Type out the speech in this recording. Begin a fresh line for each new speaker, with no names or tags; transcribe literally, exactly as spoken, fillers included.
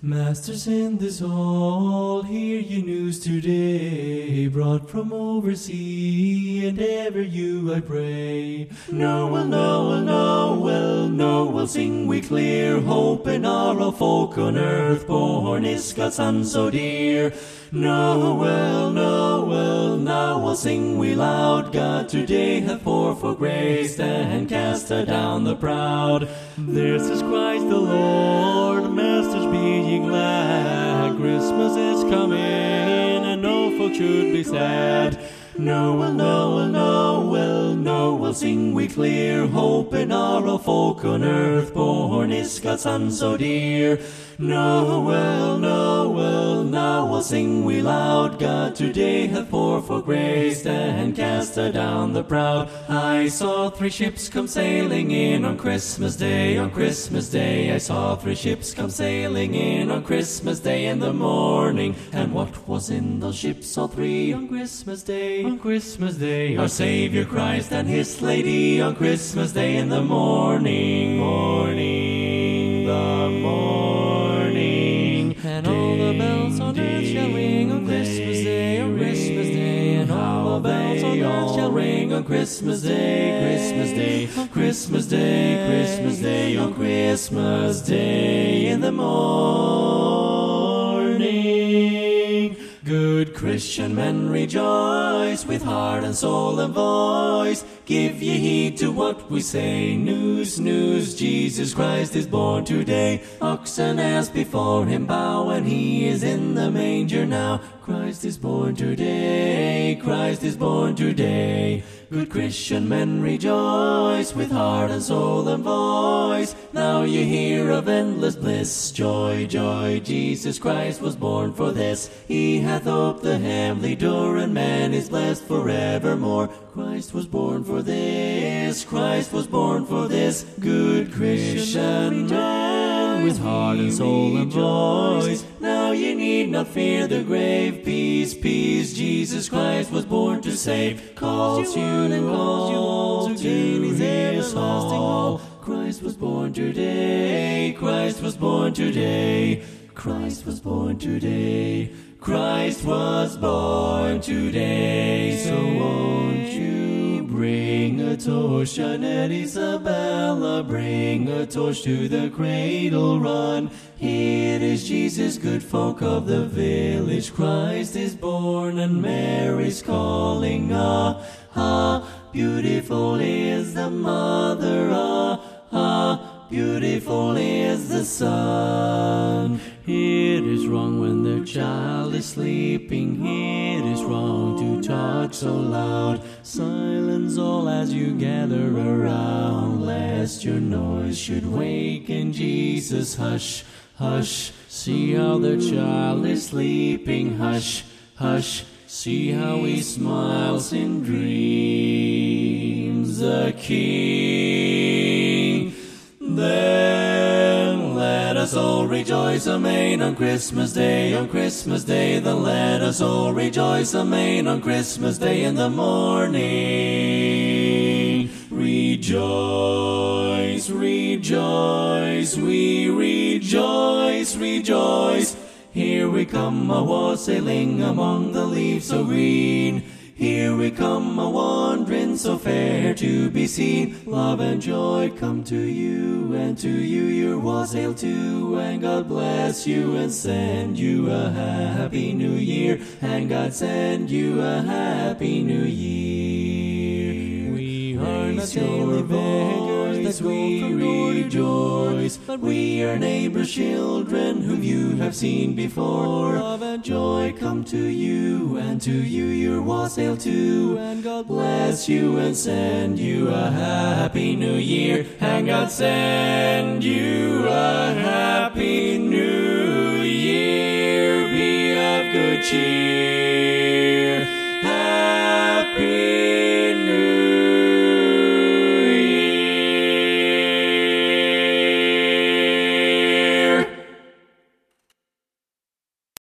Masters in this hall, hear ye news today, brought from oversea, and ever you I pray. Noel, Noel, Noel, Noel, sing we clear, hope in all folk on earth, born is God's Son so dear. Noel, Noel, now we'll sing we loud, God today hath poured for grace, and cast down the proud. This is Christ the Lord, masters be ye glad, Christmas is coming, and no folk should be sad. Noel, Noel, Noel, Noel, sing we clear, hope in all folk on earth, born is God's Son so dear. Noel, Noel, now we'll sing we loud, God today hath poured for grace, and cast down the proud. I saw three ships come sailing in on Christmas Day, on Christmas Day. I saw three ships come sailing in on Christmas Day in the morning. And what was in those ships, all three, on Christmas Day? On Christmas Day, our Savior Christ and His Lady, on Christmas Day in the morning, morning, the morning.
And all the bells on earth shall ring on Christmas Day, on Christmas Day. And all the bells on earth shall ring on Christmas Day, Christmas Day, on Christmas Day, Christmas Day, on Christmas Day in the morning. Good Christian men rejoice, with heart and soul and voice. Give ye heed to what we say. News, news, Jesus Christ is born today. Oxen as before him bow, and he is in the manger now. Christ is born today, Christ is born today. Good Christian men rejoice, with heart and soul and voice. Now you hear of endless bliss. Joy, joy, Jesus Christ was born for this. He hath opened the heavenly door, and man is blessed forevermore. Christ was born for this, Christ was born for this. Good Christian man, with heart and soul and voice. Now ye need not fear the grave. Peace, peace, Jesus Christ was born to save. Calls you and calls you all to His everlasting hall. Christ was born today, Christ was born today, Christ was born today, Christ was born today. So won't you bring a torch, Janet Isabella, bring a torch to the cradle run. Here is Jesus, good folk of the village. Christ is born and Mary's calling. Ah, ah, beautiful is the mother. Ah, ah, beautiful is the son. It is wrong when the child is sleeping. It is wrong to talk so loud. Silence all as you gather around, lest your noise should waken Jesus. Hush, hush, see how the child is sleeping. Hush, hush, see how he smiles in dreams. The King. Then let us all rejoice, amen, on Christmas Day, on Christmas Day. Then let us all rejoice, amen, on Christmas Day in the morning. Rejoice, rejoice, we rejoice, rejoice. Here we come, a wassailing among the leaves so green. Here we come, a wandering so fair to be seen. Love and joy come to you, and to you your wassail too. And God bless you and send you a happy new year. And God send you a happy new year. We are not your beggars that we rejoice, but we are neighbors' children whom you have seen before. Love and joy come to you, and to you your wassail too. And God bless you and send you a happy new year. And God send you a happy new year. Be of good cheer.